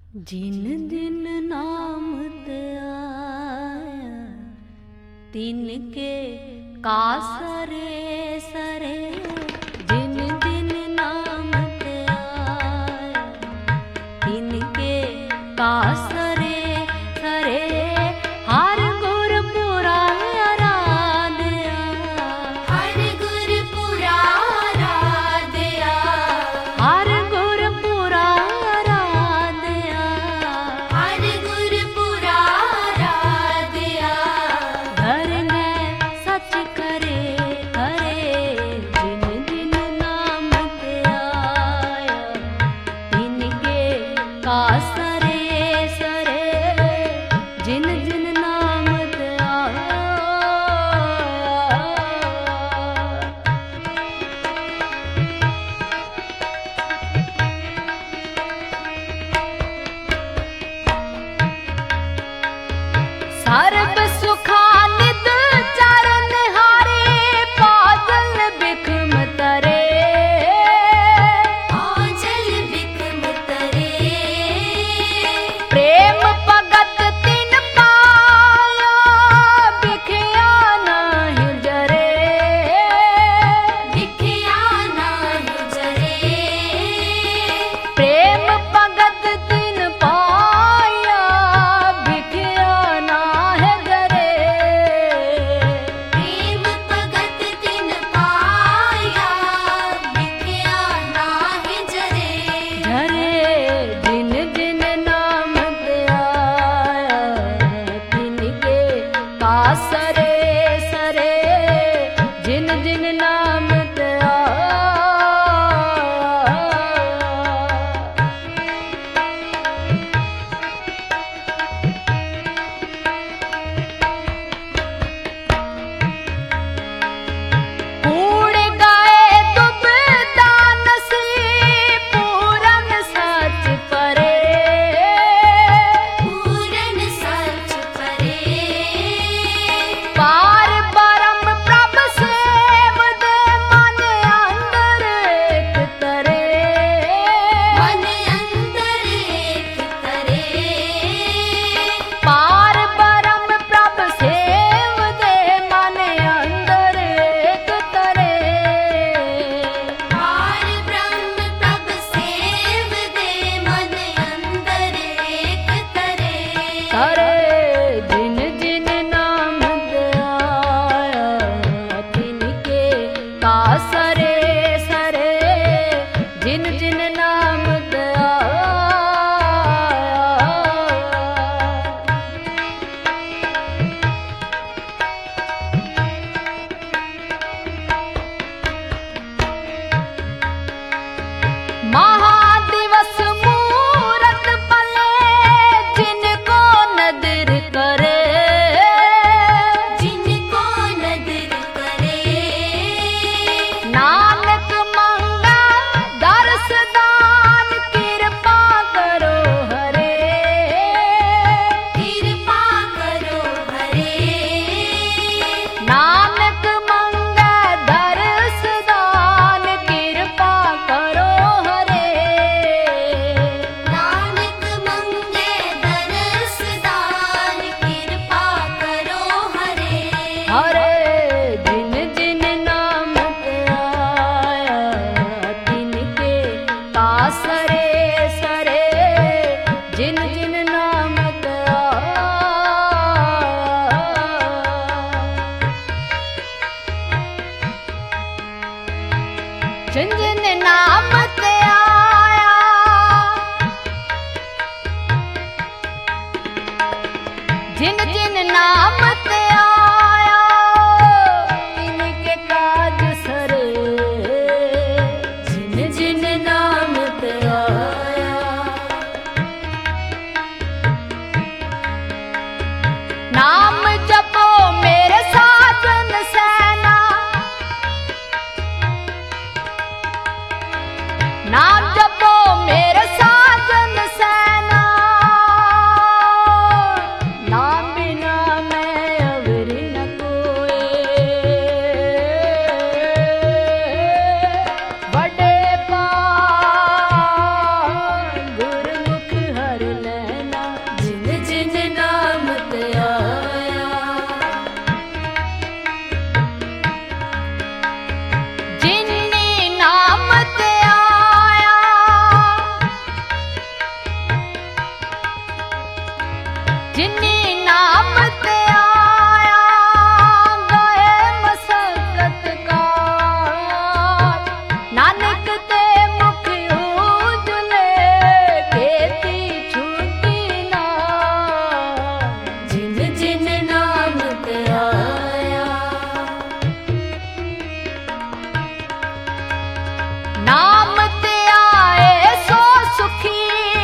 जिन दिन नाम ते आया तिनके का सरे सरे, जिन दिन नाम ते आया तिनके का सरे सरे, हर गुरपुरा आराध्या, हर गुरपुरा आराध्या, हर गुरपुरा आराध्या, हर गुरपुरा आराध्या। घर में सच करे करे, जिन जिन नाम ते आया तिनके का सरे सरे, जिन जिन नाम ते आया। सर्ब सुखानिद चरण हारे, पाजल बिखम तरे, आंचल बिखम तरे, प्रेम भगत तिन पाया, बिखया नाहि जरे, बिखया नाहि जरे, प्रेम भगत तिन पाया, बिखया नाहि जरे, प्रेम भगत तिन पाया, बिखया नाहि जरे। झरे जिन जिन नाम ते आया तिनके का सरे सरे, जिन जिन नाम ते आया। कूड़ गाए तुम दान से, पूरन सच परे, पूरन सच परे, पार परम प्रभ सेवद, मन अंदर एक तरे, मन अंदर एक तरे, पार परम प्रभ सेवद, मन अंदर एक तरे, पार ब्रह्म प्रभ सेव दे, मन अंदर एक तरे। सरे जिन जिन नाम ते आया तिनके का सरे सरे, जिन जिन नाम ते आया। महादिवस मूरत पले, जिनको नदर करे, जिनको नदर करे, नानक मंगा दर्श दान, कृपा करो हरे, कृपा करो हरे। नानक मंगा दर्श दान, कृपा करो हरे, नानक मंगे दरस दान, कृपा करो हरे। हरे जिन जिन नाम ते आया तिनके का सरे सरे, जिन जिन नाम ते आया। जिन जिन नाम ते आया, जिन जिन नाम ते आया तिनके काज सरे, जिन जिन नाम ते आया। जिनी नाम ते आया गए मसकत का नानक ते मुख उजले खेती छूटी ना जिन जिन नाम ते आया नाम ते आए सो सुखी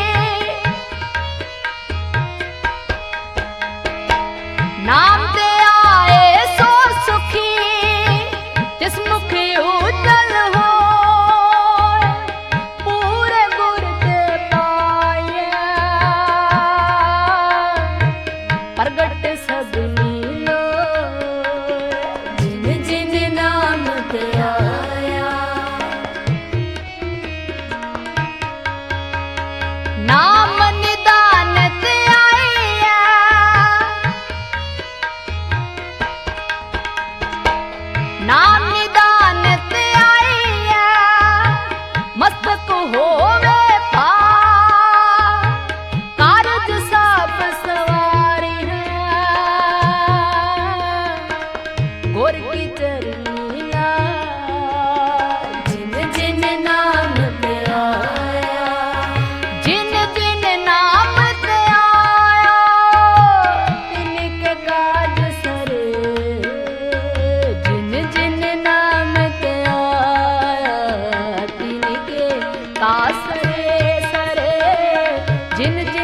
नाम ते आए सो सुखी तिस मुख उजल हो पूरे गुर ते पाए प्रगट सबनी लो जिन जिन नाम ते आया नाम निदान ते आया नाम निदान ते आया मस्तक होवे पा कारज सब सवारी है गोर की चरनिया जिन जिन नाम ते आया जिन जिन नाम ते आया तिनके काज सरे जिन जिन नाम ते आया तिनके काज सरे सरे जिन